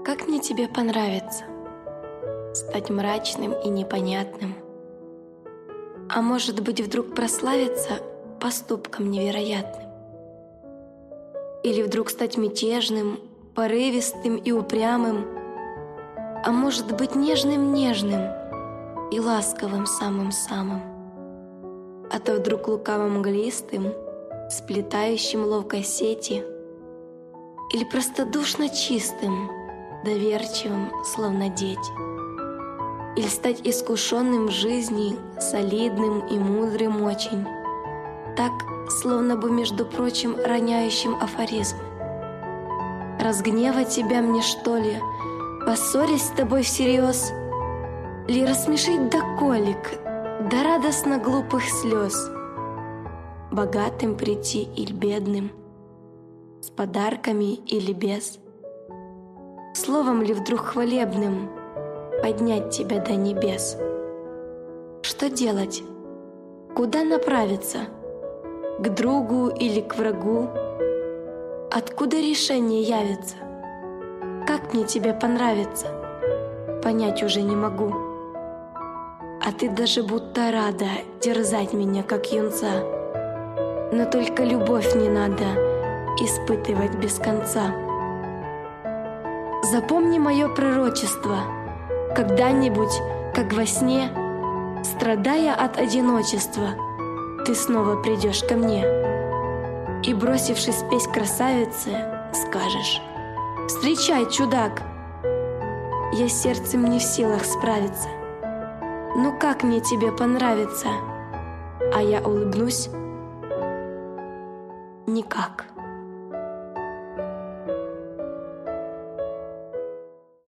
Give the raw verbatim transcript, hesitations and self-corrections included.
Как мне тебе понравится стать мрачным и непонятным, а может быть вдруг прославиться поступком невероятным, или вдруг стать мятежным, порывистым и упрямым, а может быть нежным-нежным и ласковым самым-самым, а то вдруг лукавым мглистым, сплетающим ловкой сети, или простодушно чистым, доверчивым, словно дети, или стать искушенным в жизни, солидным и мудрым очень, так, словно бы, между прочим, роняющим афоризмы. Разгневать тебя мне, что ли, поссорясь с тобой всерьез, ли рассмешить до колик, до радостно глупых слез, богатым прийти или бедным, с подарками или без, словом ли вдруг хвалебным поднять тебя до небес? Что делать? Куда направиться? К другу или к врагу? Откуда решение явится? Как мне тебе понравится? Понять уже не могу. А ты даже будто рада терзать меня, как юнца. Но только любовь не надо испытывать без конца. Запомни мое пророчество. Когда-нибудь, как во сне, страдая от одиночества, ты снова придешь ко мне и, бросившись петь красавице, скажешь: «Встречай, чудак!» Я сердцем не в силах справиться. Ну как мне тебе понравится? А я улыбнусь: никак.